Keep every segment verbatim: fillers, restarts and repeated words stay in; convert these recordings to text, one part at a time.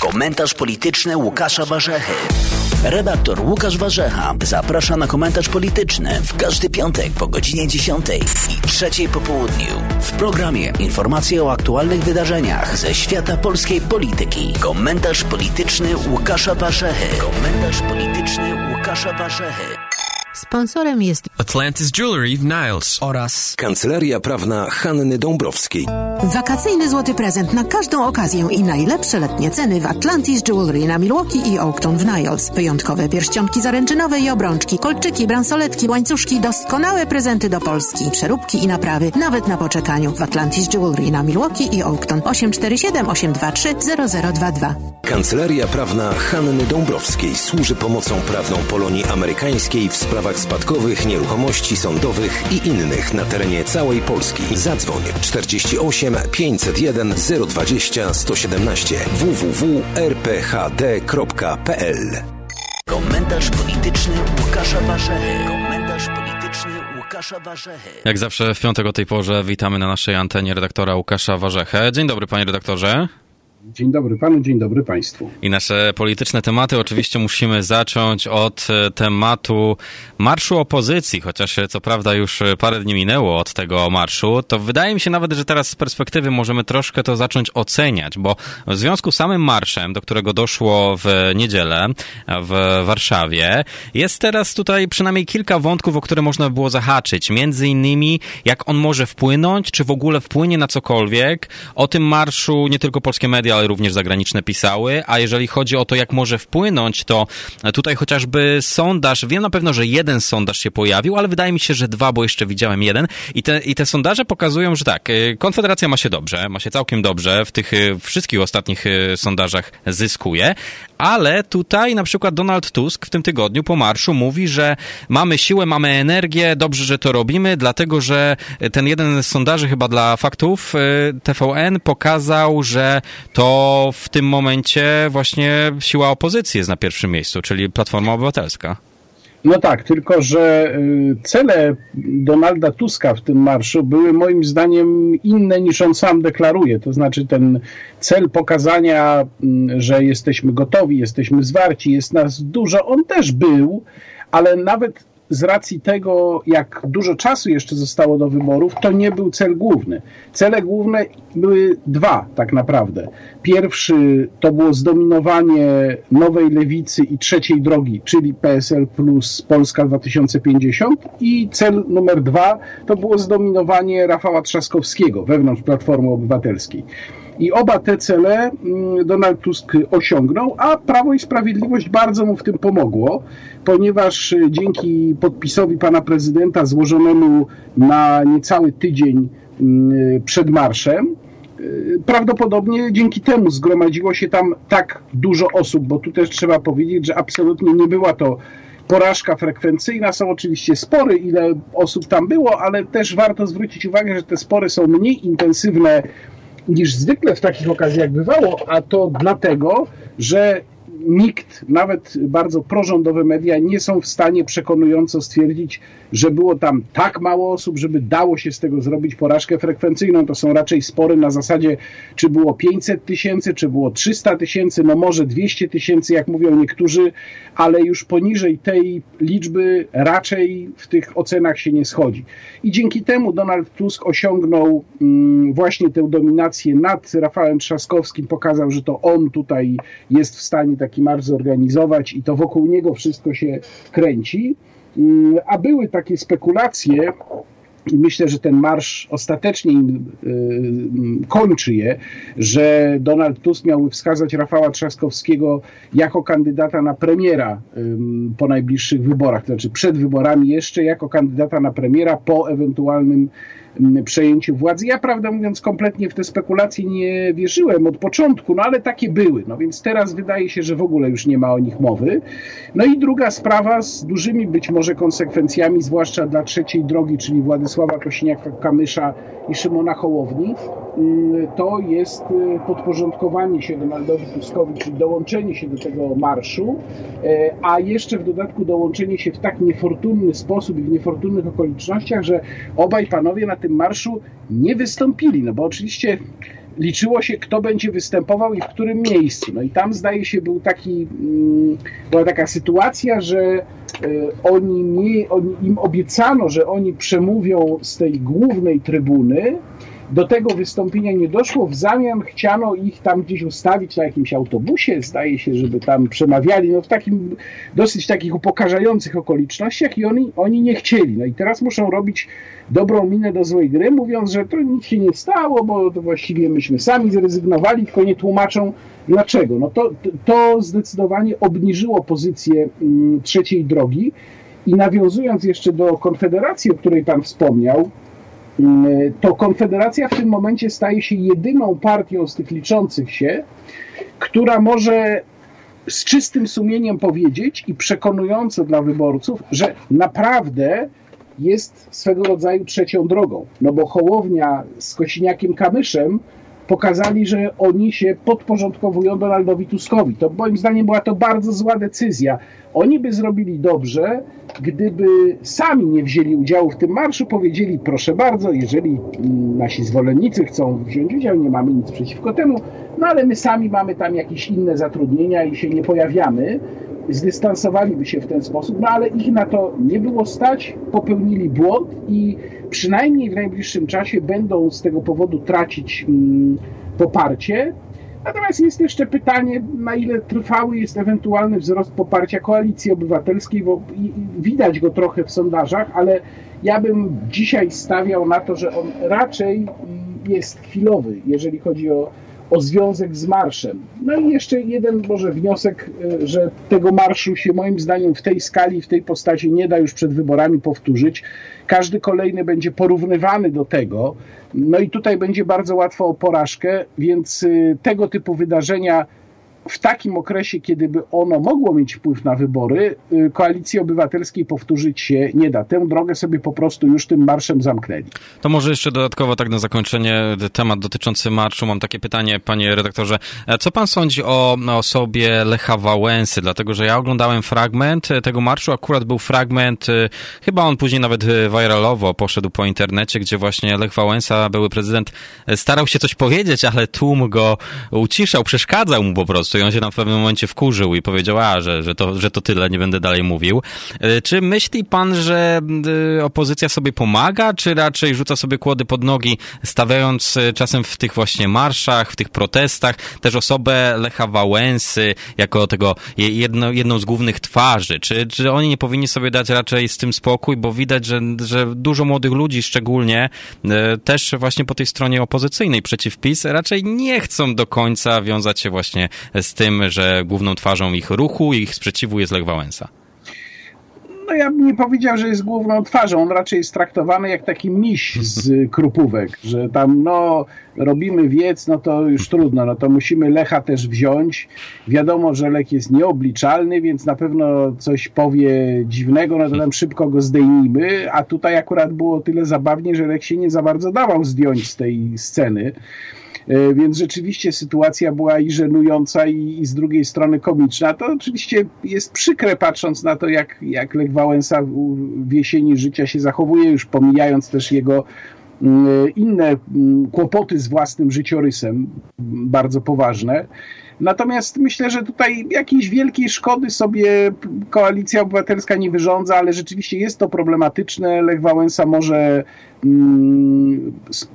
Komentarz polityczny Łukasza Warzechy. Redaktor Łukasz Warzecha zaprasza na komentarz polityczny w każdy piątek po godzinie dziesiątej i trzeciej po południu. W programie informacje o aktualnych wydarzeniach ze świata polskiej polityki. Komentarz polityczny Łukasza Warzechy. Komentarz polityczny Łukasza Warzechy. Sponsorem jest Atlantis Jewelry w Niles oraz Kancelaria Prawna Hanny Dąbrowskiej. Wakacyjny złoty prezent na każdą okazję i najlepsze letnie ceny w Atlantis Jewelry na Milwaukee i Oakton w Niles. Wyjątkowe pierścionki zaręczynowe i obrączki, kolczyki, bransoletki, łańcuszki, doskonałe prezenty do Polski, przeróbki i naprawy, nawet na poczekaniu w Atlantis Jewelry na Milwaukee i Oakton. osiem cztery siedem, osiem dwa trzy, zero zero dwa dwa. Kancelaria Prawna Hanny Dąbrowskiej służy pomocą prawną Polonii amerykańskiej w sprawach spadkowych, nieruchomości sądowych i innych na terenie całej Polski. Zadzwoń czterdzieści osiem, pięćset jeden, zero dwadzieścia, sto siedemnaście w w w kropka r p h d kropka p l. Komentarz polityczny Łukasza Warzechy. Komentarz polityczny Łukasza Warzechy. Jak zawsze w piątek o tej porze witamy na naszej antenie redaktora Łukasza Warzechę. Dzień dobry, panie redaktorze. Dzień dobry panu, dzień dobry państwu. I nasze polityczne tematy oczywiście musimy zacząć od tematu marszu opozycji, chociaż co prawda już parę dni minęło od tego marszu, to wydaje mi się nawet, że teraz z perspektywy możemy troszkę to zacząć oceniać, bo w związku z samym marszem, do którego doszło w niedzielę w Warszawie, jest teraz tutaj przynajmniej kilka wątków, o które można by było zahaczyć. Między innymi, jak on może wpłynąć, czy w ogóle wpłynie na cokolwiek. O tym marszu nie tylko polskie media, ale również zagraniczne pisały, a jeżeli chodzi o to, jak może wpłynąć, to tutaj chociażby sondaż, wiem na pewno, że jeden sondaż się pojawił, ale wydaje mi się, że dwa, bo jeszcze widziałem jeden i te, i te sondaże pokazują, że tak, Konfederacja ma się dobrze, ma się całkiem dobrze, w tych wszystkich ostatnich sondażach zyskuje, ale tutaj na przykład Donald Tusk w tym tygodniu po marszu mówi, że mamy siłę, mamy energię, dobrze, że to robimy, dlatego, że ten jeden z sondaży chyba dla faktów T V N pokazał, że to w tym momencie właśnie siła opozycji jest na pierwszym miejscu, czyli Platforma Obywatelska. No tak, tylko że cele Donalda Tuska w tym marszu były moim zdaniem inne niż on sam deklaruje. To znaczy ten cel pokazania, że jesteśmy gotowi, jesteśmy zwarci, jest nas dużo, on też był, ale nawet z racji tego, jak dużo czasu jeszcze zostało do wyborów, to nie był cel główny. Cele główne były dwa tak naprawdę. Pierwszy to było zdominowanie Nowej Lewicy i Trzeciej Drogi, czyli P S L plus Polska dwa tysiące pięćdziesiąt, i cel numer dwa to było zdominowanie Rafała Trzaskowskiego wewnątrz Platformy Obywatelskiej. I oba te cele Donald Tusk osiągnął, a Prawo i Sprawiedliwość bardzo mu w tym pomogło, ponieważ dzięki podpisowi pana prezydenta złożonemu na niecały tydzień przed marszem, prawdopodobnie dzięki temu zgromadziło się tam tak dużo osób, bo tu też trzeba powiedzieć, że absolutnie nie była to porażka frekwencyjna. Są oczywiście spory, ile osób tam było, ale też warto zwrócić uwagę, że te spory są mniej intensywne niż zwykle w takich okazjach bywało, a to dlatego, że nikt, nawet bardzo prorządowe media, nie są w stanie przekonująco stwierdzić, że było tam tak mało osób, żeby dało się z tego zrobić porażkę frekwencyjną. To są raczej spory na zasadzie, czy było pięćset tysięcy, czy było trzysta tysięcy, no może dwieście tysięcy, jak mówią niektórzy, ale już poniżej tej liczby raczej w tych ocenach się nie schodzi. I dzięki temu Donald Tusk osiągnął mm, właśnie tę dominację nad Rafałem Trzaskowskim, pokazał, że to on tutaj jest w stanie taki marsz zorganizować i to wokół niego wszystko się kręci. A były takie spekulacje, i myślę, że ten marsz ostatecznie im, y, kończy je, że Donald Tusk miałby wskazać Rafała Trzaskowskiego jako kandydata na premiera y, po najbliższych wyborach, to znaczy przed wyborami jeszcze jako kandydata na premiera po ewentualnym przejęciu władzy. Ja, prawdę mówiąc, kompletnie w te spekulacje nie wierzyłem od początku, no ale takie były. No więc teraz wydaje się, że w ogóle już nie ma o nich mowy. No i druga sprawa z dużymi być może konsekwencjami, zwłaszcza dla Trzeciej Drogi, czyli Władysława Kosiniaka-Kamysza i Szymona Hołowni, to jest podporządkowanie się Donaldowi Tuskowi, czyli dołączenie się do tego marszu, a jeszcze w dodatku dołączenie się w tak niefortunny sposób i w niefortunnych okolicznościach, że obaj panowie na tym marszu nie wystąpili, no bo oczywiście liczyło się, kto będzie występował i w którym miejscu. No i tam zdaje się był taki, była taka sytuacja, że oni, nie, oni im obiecano, że oni przemówią z tej głównej trybuny. Do tego wystąpienia nie doszło, w zamian chciano ich tam gdzieś ustawić na jakimś autobusie, zdaje się, żeby tam przemawiali, no w takim dosyć takich upokarzających okolicznościach i oni, oni nie chcieli. No i teraz muszą robić dobrą minę do złej gry, mówiąc, że to nic się nie stało, bo to właściwie myśmy sami zrezygnowali, tylko nie tłumaczą dlaczego. No to, to zdecydowanie obniżyło pozycję um, trzeciej drogi i nawiązując jeszcze do Konfederacji, o której pan wspomniał, to Konfederacja w tym momencie staje się jedyną partią z tych liczących się, która może z czystym sumieniem powiedzieć i przekonująco dla wyborców, że naprawdę jest swego rodzaju trzecią drogą. No bo Hołownia z Kosiniakiem-Kamyszem pokazali, że oni się podporządkowują Donaldowi Tuskowi. To moim zdaniem była to bardzo zła decyzja. Oni by zrobili dobrze, gdyby sami nie wzięli udziału w tym marszu, powiedzieli proszę bardzo, jeżeli nasi zwolennicy chcą wziąć udział, nie mamy nic przeciwko temu, no ale my sami mamy tam jakieś inne zatrudnienia i się nie pojawiamy, zdystansowaliby się w ten sposób, no ale ich na to nie było stać, popełnili błąd i przynajmniej w najbliższym czasie będą z tego powodu tracić mm, poparcie. Natomiast jest jeszcze pytanie, na ile trwały jest ewentualny wzrost poparcia Koalicji Obywatelskiej, bo widać go trochę w sondażach, ale ja bym dzisiaj stawiał na to, że on raczej jest chwilowy, jeżeli chodzi o, o związek z marszem. No i jeszcze jeden może wniosek, że tego marszu się moim zdaniem w tej skali, w tej postaci nie da już przed wyborami powtórzyć. Każdy kolejny będzie porównywany do tego. No i tutaj będzie bardzo łatwo o porażkę, więc tego typu wydarzenia w takim okresie, kiedy by ono mogło mieć wpływ na wybory, Koalicji Obywatelskiej powtórzyć się nie da. Tę drogę sobie po prostu już tym marszem zamknęli. To może jeszcze dodatkowo tak na zakończenie temat dotyczący marszu. Mam takie pytanie, panie redaktorze. Co pan sądzi o osobie Lecha Wałęsy? Dlatego, że ja oglądałem fragment tego marszu. Akurat był fragment, chyba on później nawet viralowo poszedł po internecie, gdzie właśnie Lech Wałęsa, były prezydent, starał się coś powiedzieć, ale tłum go uciszał, przeszkadzał mu po prostu. I on się tam w pewnym momencie wkurzył i powiedział, a, że, że, to, że to tyle, nie będę dalej mówił. Czy myśli pan, że opozycja sobie pomaga, czy raczej rzuca sobie kłody pod nogi, stawiając czasem w tych właśnie marszach, w tych protestach też osobę Lecha Wałęsy jako tego jedno, jedną z głównych twarzy? Czy, czy oni nie powinni sobie dać raczej z tym spokój, bo widać, że, że dużo młodych ludzi szczególnie też właśnie po tej stronie opozycyjnej przeciw PiS raczej nie chcą do końca wiązać się właśnie z tym, że główną twarzą ich ruchu i ich sprzeciwu jest Lech Wałęsa. No ja bym nie powiedział, że jest główną twarzą. On raczej jest traktowany jak taki miś z krupówek, że tam no robimy wiec, no to już trudno, no to musimy Lecha też wziąć. Wiadomo, że Lech jest nieobliczalny, więc na pewno coś powie dziwnego, no to tam szybko go zdejmijmy, a tutaj akurat było tyle zabawnie, że Lech się nie za bardzo dawał zdjąć z tej sceny. Więc rzeczywiście sytuacja była i żenująca, i, i z drugiej strony komiczna. To oczywiście jest przykre, patrząc na to, jak, jak Lech Wałęsa w jesieni życia się zachowuje, już pomijając też jego inne kłopoty z własnym życiorysem, bardzo poważne. Natomiast myślę, że tutaj jakiejś wielkiej szkody sobie Koalicja Obywatelska nie wyrządza, ale rzeczywiście jest to problematyczne. Lech Wałęsa może mm,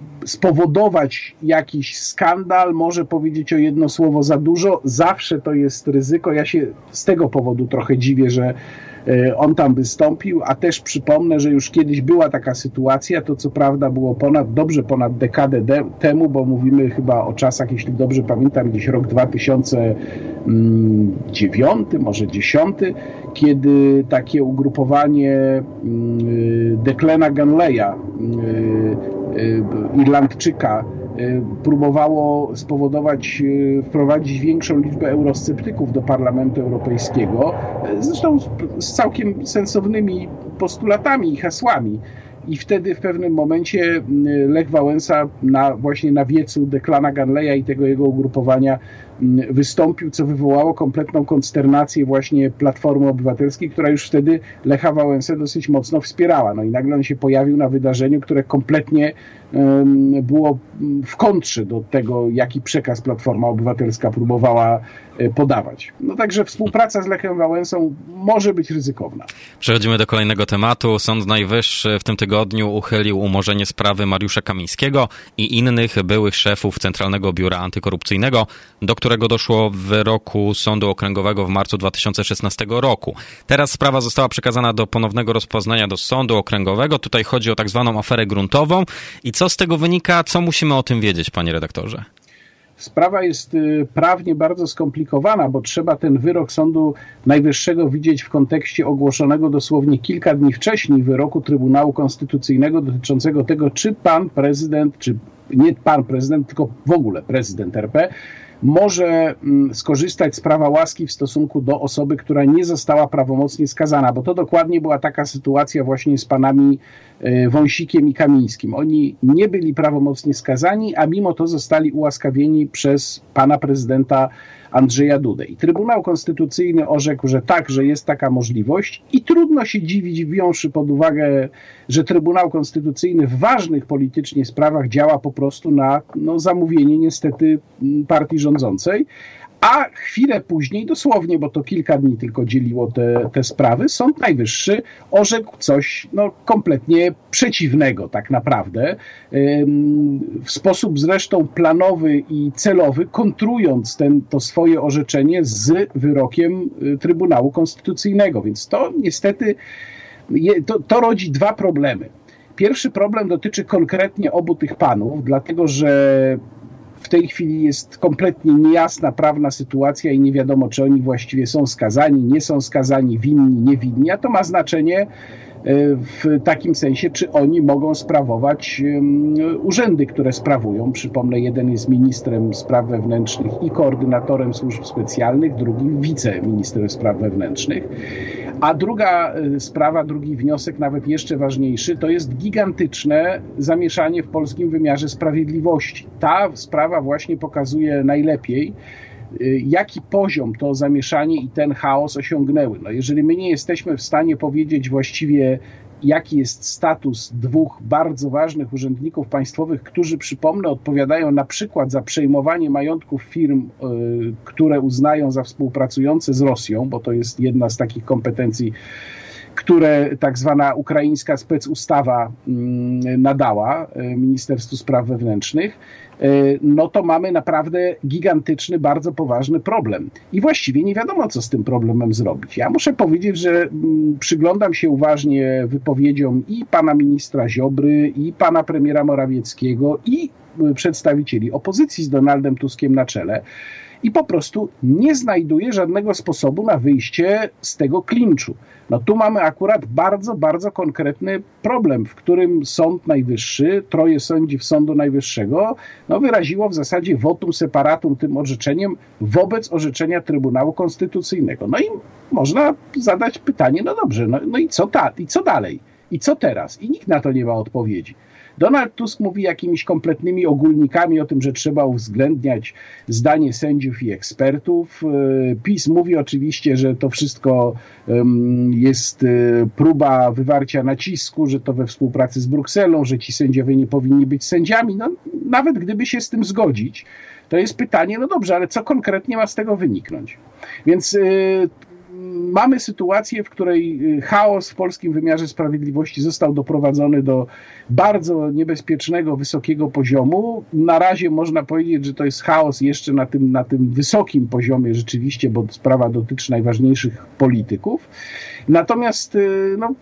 spowodować jakiś skandal, może powiedzieć o jedno słowo za dużo. Zawsze to jest ryzyko. Ja się z tego powodu trochę dziwię, że on tam wystąpił, a też przypomnę, że już kiedyś była taka sytuacja, to co prawda było ponad, dobrze ponad dekadę de- temu, bo mówimy chyba o czasach, jeśli dobrze pamiętam, gdzieś rok dwa tysiące dziewiąty, może dziesiąty, kiedy takie ugrupowanie Declana Ganleya, Irlandczyka, próbowało spowodować, wprowadzić większą liczbę eurosceptyków do Parlamentu Europejskiego, zresztą z całkiem sensownymi postulatami i hasłami. i wtedy w pewnym momencie Lech Wałęsa na, właśnie na wiecu Declana Ganleya i tego jego ugrupowania wystąpił, co wywołało kompletną konsternację właśnie Platformy Obywatelskiej, która już wtedy Lecha Wałęsę dosyć mocno wspierała. No i nagle on się pojawił na wydarzeniu, które kompletnie um, było w kontrze do tego, jaki przekaz Platforma Obywatelska próbowała podawać. No także współpraca z Lechem Wałęsą może być ryzykowna. Przechodzimy do kolejnego tematu. Sąd Najwyższy w tym tygodniu uchylił umorzenie sprawy Mariusza Kamińskiego i innych byłych szefów Centralnego Biura Antykorupcyjnego, do którego doszło w wyroku Sądu Okręgowego w marcu dwa tysiące szesnastego roku. Teraz sprawa została przekazana do ponownego rozpoznania do Sądu Okręgowego. Tutaj chodzi o tak zwaną aferę gruntową. I co z tego wynika? Co musimy o tym wiedzieć, panie redaktorze? Sprawa jest prawnie bardzo skomplikowana, bo trzeba ten wyrok Sądu Najwyższego widzieć w kontekście ogłoszonego dosłownie kilka dni wcześniej wyroku Trybunału Konstytucyjnego dotyczącego tego, czy pan prezydent, czy nie pan prezydent, tylko w ogóle prezydent R P może skorzystać z prawa łaski w stosunku do osoby, która nie została prawomocnie skazana, bo to dokładnie była taka sytuacja właśnie z panami Wąsikiem i Kamińskim. Oni nie byli prawomocnie skazani, a mimo to zostali ułaskawieni przez pana prezydenta Andrzeja Dudę. I Trybunał Konstytucyjny orzekł, że tak, że jest taka możliwość i trudno się dziwić, wziąwszy pod uwagę, że Trybunał Konstytucyjny w ważnych politycznie sprawach działa po prostu na no, zamówienie niestety partii rządzącej. A chwilę później, dosłownie, bo to kilka dni tylko dzieliło te, te sprawy, Sąd Najwyższy orzekł coś no, kompletnie przeciwnego tak naprawdę, w sposób zresztą planowy i celowy, kontrując ten, to swoje orzeczenie z wyrokiem Trybunału Konstytucyjnego. Więc to niestety, to, to rodzi dwa problemy. Pierwszy problem dotyczy konkretnie obu tych panów, dlatego że w tej chwili jest kompletnie niejasna prawna sytuacja i nie wiadomo, czy oni właściwie są skazani, nie są skazani, winni, niewinni, a to ma znaczenie w takim sensie, czy oni mogą sprawować urzędy, które sprawują. Przypomnę, jeden jest ministrem spraw wewnętrznych i koordynatorem służb specjalnych, drugi wiceministrem spraw wewnętrznych. A druga sprawa, drugi wniosek, nawet jeszcze ważniejszy, to jest gigantyczne zamieszanie w polskim wymiarze sprawiedliwości. Ta sprawa właśnie pokazuje najlepiej, jaki poziom to zamieszanie i ten chaos osiągnęły. No jeżeli my nie jesteśmy w stanie powiedzieć właściwie, jaki jest status dwóch bardzo ważnych urzędników państwowych, którzy, przypomnę, odpowiadają na przykład za przejmowanie majątków firm, które uznają za współpracujące z Rosją, bo to jest jedna z takich kompetencji, które tak zwana ukraińska specustawa nadała Ministerstwu Spraw Wewnętrznych, no to mamy naprawdę gigantyczny, bardzo poważny problem. I właściwie nie wiadomo, co z tym problemem zrobić. Ja muszę powiedzieć, że przyglądam się uważnie wypowiedziom i pana ministra Ziobry, i pana premiera Morawieckiego, i przedstawicieli opozycji z Donaldem Tuskiem na czele. I po prostu nie znajduje żadnego sposobu na wyjście z tego klinczu. No tu mamy akurat bardzo, bardzo konkretny problem, w którym Sąd Najwyższy, troje sędziów Sądu Najwyższego, no wyraziło w zasadzie votum separatum tym orzeczeniem wobec orzeczenia Trybunału Konstytucyjnego. No i można zadać pytanie, no dobrze, no, no i co ta, i co dalej? I co teraz? I nikt na to nie ma odpowiedzi. Donald Tusk mówi jakimiś kompletnymi ogólnikami o tym, że trzeba uwzględniać zdanie sędziów i ekspertów. PiS mówi oczywiście, że to wszystko jest próba wywarcia nacisku, że to we współpracy z Brukselą, że ci sędziowie nie powinni być sędziami. No, nawet gdyby się z tym zgodzić, to jest pytanie, no dobrze, ale co konkretnie ma z tego wyniknąć? Więc mamy sytuację, w której chaos w polskim wymiarze sprawiedliwości został doprowadzony do bardzo niebezpiecznego, wysokiego poziomu. Na razie można powiedzieć, że to jest chaos jeszcze na tym, na tym wysokim poziomie rzeczywiście, bo sprawa dotyczy najważniejszych polityków. Natomiast no,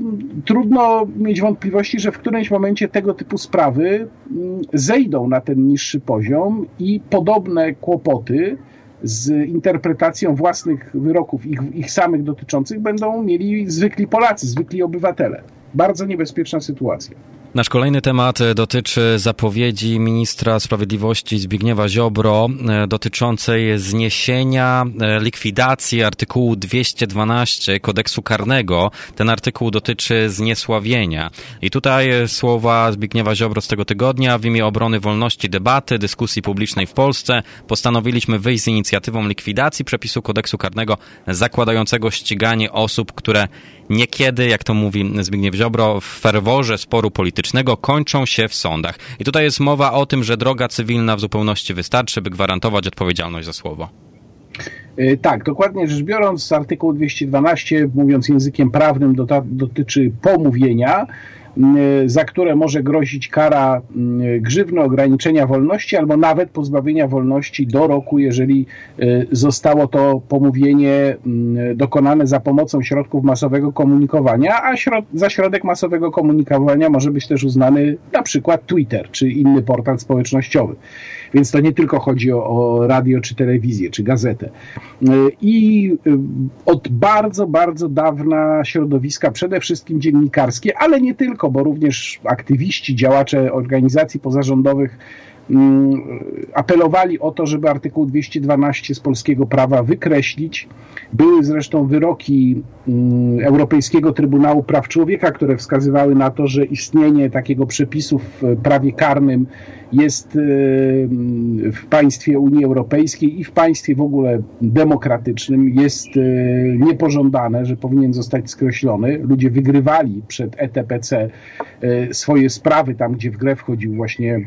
trudno mieć wątpliwości, że w którymś momencie tego typu sprawy zejdą na ten niższy poziom i podobne kłopoty z interpretacją własnych wyroków, ich, ich samych dotyczących, będą mieli zwykli Polacy, zwykli obywatele. Bardzo niebezpieczna sytuacja. Nasz kolejny temat dotyczy zapowiedzi ministra sprawiedliwości Zbigniewa Ziobro dotyczącej zniesienia likwidacji artykułu dwieście dwanaście kodeksu karnego. Ten artykuł dotyczy zniesławienia. I tutaj słowa Zbigniewa Ziobro z tego tygodnia: w imię obrony wolności debaty, dyskusji publicznej w Polsce postanowiliśmy wyjść z inicjatywą likwidacji przepisu kodeksu karnego zakładającego ściganie osób, które niekiedy, jak to mówi Zbigniew Ziobro, w ferworze sporu politycznego kończą się w sądach. I tutaj jest mowa o tym, że droga cywilna w zupełności wystarczy, by gwarantować odpowiedzialność za słowo. Tak, dokładnie rzecz biorąc, artykuł dwieście dwanaście, mówiąc językiem prawnym, dotyczy pomówienia, za które może grozić kara grzywny, ograniczenia wolności albo nawet pozbawienia wolności do roku, jeżeli zostało to pomówienie dokonane za pomocą środków masowego komunikowania, a środ- za środek masowego komunikowania może być też uznany na przykład Twitter czy inny portal społecznościowy. Więc to nie tylko chodzi o, o radio, czy telewizję, czy gazetę. I od bardzo, bardzo dawna środowiska, przede wszystkim dziennikarskie, ale nie tylko, bo również aktywiści, działacze organizacji pozarządowych apelowali o to, żeby artykuł dwieście dwanaście z polskiego prawa wykreślić. Były zresztą wyroki Europejskiego Trybunału Praw Człowieka, które wskazywały na to, że istnienie takiego przepisu w prawie karnym jest w państwie Unii Europejskiej i w państwie w ogóle demokratycznym jest niepożądane, że powinien zostać skreślony. Ludzie wygrywali przed E T P C swoje sprawy tam, gdzie w grę wchodził właśnie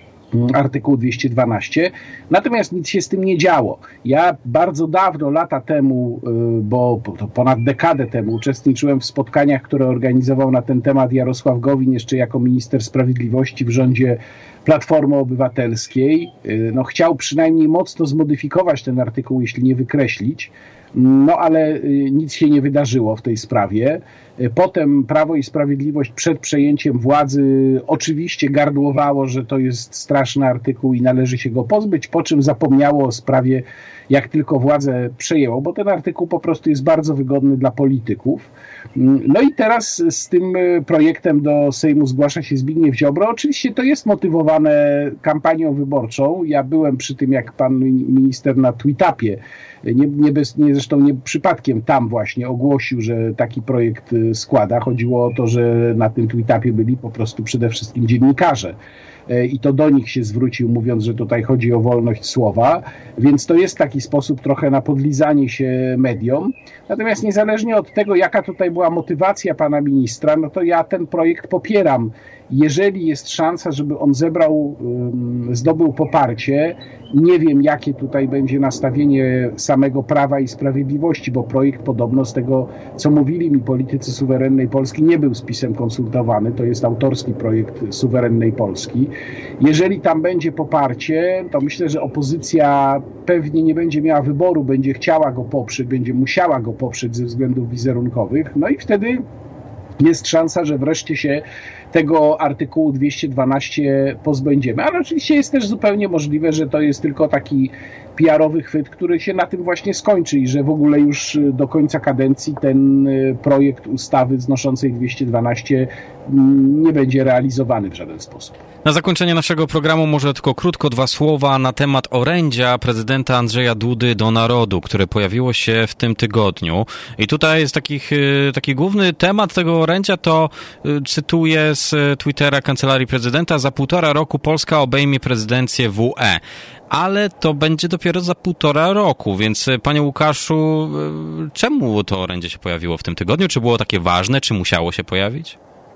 artykuł dwieście dwanaście, natomiast nic się z tym nie działo. Ja bardzo dawno, lata temu, bo to ponad dekadę temu, uczestniczyłem w spotkaniach, które organizował na ten temat Jarosław Gowin jeszcze jako minister sprawiedliwości w rządzie Platformy Obywatelskiej. No, chciał przynajmniej mocno zmodyfikować ten artykuł, jeśli nie wykreślić. No ale nic się nie wydarzyło w tej sprawie. Potem Prawo i Sprawiedliwość przed przejęciem władzy oczywiście gardłowało, że to jest straszny artykuł i należy się go pozbyć, po czym zapomniało o sprawie, jak tylko władzę przejęło, bo ten artykuł po prostu jest bardzo wygodny dla polityków. No i teraz z tym projektem do Sejmu zgłasza się Zbigniew Ziobro. Oczywiście to jest motywowane kampanią wyborczą. Ja byłem przy tym, jak pan minister na Tweetupie, nie, nie, bez, nie zresztą nie przypadkiem tam właśnie ogłosił, że taki projekt składa. Chodziło o to, że na tym Tweetupie byli po prostu przede wszystkim dziennikarze. I to do nich się zwrócił, mówiąc, że tutaj chodzi o wolność słowa, więc to jest taki sposób trochę na podlizanie się mediom. Natomiast niezależnie od tego, jaka tutaj była motywacja pana ministra, no to ja ten projekt popieram. Jeżeli jest szansa, żeby on zebrał, zdobył poparcie, nie wiem, jakie tutaj będzie nastawienie samego Prawa i Sprawiedliwości, bo projekt podobno z tego, co mówili mi politycy Suwerennej Polski, nie był z PiS-em konsultowany. To jest autorski projekt Suwerennej Polski. Jeżeli tam będzie poparcie, to myślę, że opozycja pewnie nie będzie miała wyboru, będzie chciała go poprzeć, będzie musiała go poprzeć ze względów wizerunkowych. No i wtedy jest szansa, że wreszcie się tego artykułu dwieście dwanaście pozbędziemy. Ale oczywiście jest też zupełnie możliwe, że to jest tylko taki P R-owy chwyt, który się na tym właśnie skończy i że w ogóle już do końca kadencji ten projekt ustawy znoszącej dwieście dwanaście nie będzie realizowany w żaden sposób. Na zakończenie naszego programu może tylko krótko dwa słowa na temat orędzia prezydenta Andrzeja Dudy do narodu, które pojawiło się w tym tygodniu. I tutaj jest takich, taki główny temat tego orędzia, to cytuję z Twittera Kancelarii Prezydenta: za półtora roku Polska obejmie prezydencję W E. Ale to będzie dopiero za półtora roku, więc panie Łukaszu, czemu to orędzie się pojawiło w tym tygodniu? Czy było takie ważne? Czy musiało się pojawić?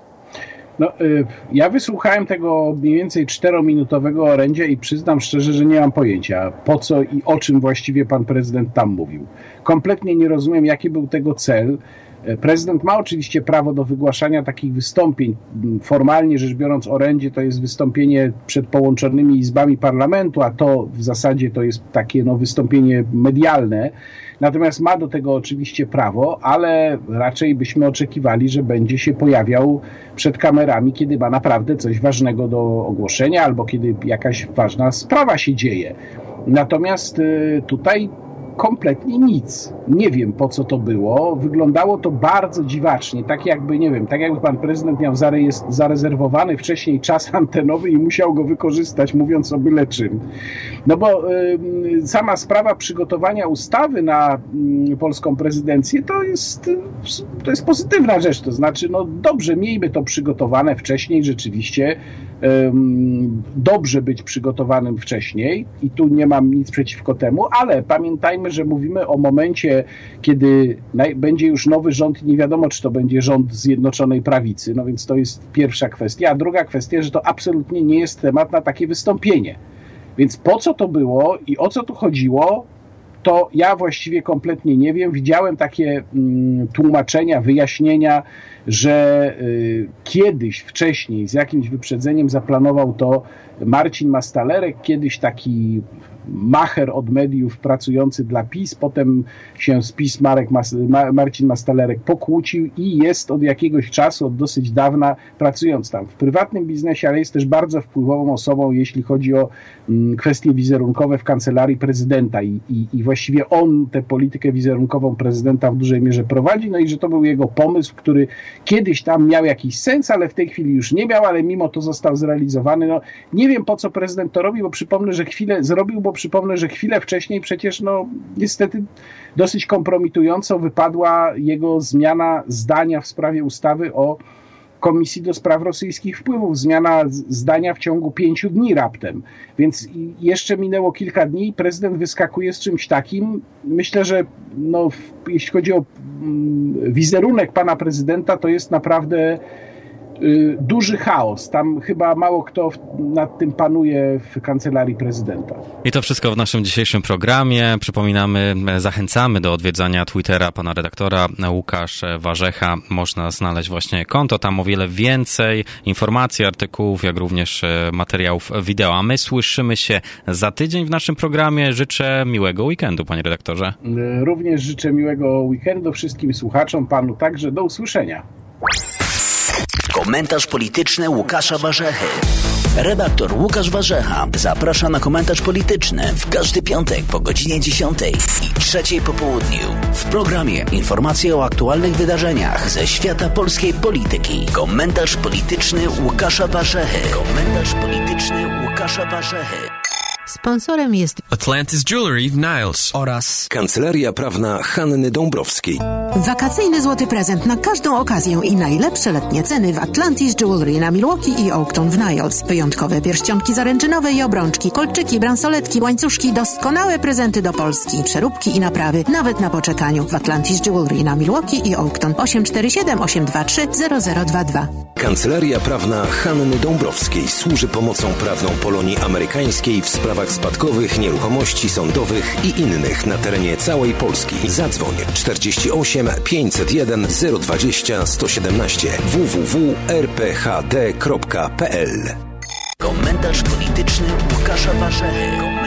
No, ja wysłuchałem tego mniej więcej czterominutowego orędzia i przyznam szczerze, że nie mam pojęcia, po co i o czym właściwie pan prezydent tam mówił. Kompletnie nie rozumiem, jaki był tego cel. Prezydent ma oczywiście prawo do wygłaszania takich wystąpień. Formalnie rzecz biorąc, orędzie to jest wystąpienie przed połączonymi izbami parlamentu, a to w zasadzie to jest takie no, wystąpienie medialne. Natomiast ma do tego oczywiście prawo, ale raczej byśmy oczekiwali, że będzie się pojawiał przed kamerami, kiedy ma naprawdę coś ważnego do ogłoszenia albo kiedy jakaś ważna sprawa się dzieje. Natomiast tutaj kompletnie nic. Nie wiem, po co to było. Wyglądało to bardzo dziwacznie, tak jakby, nie wiem, tak jakby pan prezydent miał zarejes- zarezerwowany wcześniej czas antenowy i musiał go wykorzystać, mówiąc o byle czym. No bo y, sama sprawa przygotowania ustawy na y, polską prezydencję to jest, y, to jest pozytywna rzecz. To znaczy, no dobrze, miejmy to przygotowane wcześniej, rzeczywiście. Y, dobrze być przygotowanym wcześniej i tu nie mam nic przeciwko temu, ale pamiętajmy, że mówimy o momencie, kiedy naj- będzie już nowy rząd i nie wiadomo, czy to będzie rząd Zjednoczonej Prawicy, no więc to jest pierwsza kwestia, a druga kwestia, że to absolutnie nie jest temat na takie wystąpienie. Więc po co to było i o co tu chodziło, to ja właściwie kompletnie nie wiem. Widziałem takie mm, tłumaczenia, wyjaśnienia, że y, kiedyś, wcześniej, z jakimś wyprzedzeniem zaplanował to Marcin Mastalerek, kiedyś taki macher od mediów pracujący dla PiS, potem się z PiS Marek Mas- Ma- Marcin Mastalerek pokłócił i jest od jakiegoś czasu, od dosyć dawna, pracując tam w prywatnym biznesie, ale jest też bardzo wpływową osobą, jeśli chodzi o mm, kwestie wizerunkowe w kancelarii prezydenta i, i, i właściwie on tę politykę wizerunkową prezydenta w dużej mierze prowadzi, no i że to był jego pomysł, który kiedyś tam miał jakiś sens, ale w tej chwili już nie miał, ale mimo to został zrealizowany. No, nie wiem, po co prezydent to robi, bo przypomnę, że chwilę zrobił, bo przypomnę, że chwilę wcześniej przecież no niestety dosyć kompromitująco wypadła jego zmiana zdania w sprawie ustawy o Komisji do Spraw Rosyjskich Wpływów. Zmiana zdania w ciągu pięciu dni raptem. Więc jeszcze minęło kilka dni i prezydent wyskakuje z czymś takim. Myślę, że no, jeśli chodzi o mm, wizerunek pana prezydenta, to jest naprawdę duży chaos. Tam chyba mało kto nad tym panuje w kancelarii prezydenta. I to wszystko w naszym dzisiejszym programie. Przypominamy, zachęcamy do odwiedzania Twittera pana redaktora Łukasz Warzecha. Można znaleźć właśnie konto, tam o wiele więcej informacji, artykułów, jak również materiałów wideo. A my słyszymy się za tydzień w naszym programie. Życzę miłego weekendu, panie redaktorze. Również życzę miłego weekendu wszystkim słuchaczom, panu także. Do usłyszenia. Komentarz polityczny Łukasza Warzechy. Redaktor Łukasz Warzecha zaprasza na komentarz polityczny w każdy piątek po godzinie dziesiątej i trzeciej po południu. W programie informacje o aktualnych wydarzeniach ze świata polskiej polityki. Komentarz polityczny Łukasza Warzechy. Komentarz polityczny Łukasza Warzechy. Sponsorem jest Atlantis Jewelry w Niles oraz Kancelaria Prawna Hanny Dąbrowskiej. wakacyjny złoty prezent na każdą okazję i najlepsze letnie ceny w Atlantis Jewelry na Milwaukee i Oakton w Niles. Wyjątkowe pierścionki zaręczynowe i obrączki, kolczyki, bransoletki, łańcuszki, doskonałe prezenty do Polski, przeróbki i naprawy, nawet na poczekaniu w Atlantis Jewelry na Milwaukee i Oakton. osiem cztery siedem, osiem dwa trzy, zero zero dwa dwa. Kancelaria Prawna Hanny Dąbrowskiej służy pomocą prawną Polonii Amerykańskiej w sprawach spadkowych, nieruchomości sądowych i innych na terenie całej Polski. Zadzwoń czterdzieści osiem pięćset jeden zero dwadzieścia sto siedemnaście w w w kropka r p h d kropka p l. Komentarz polityczny Łukasza Warzechy.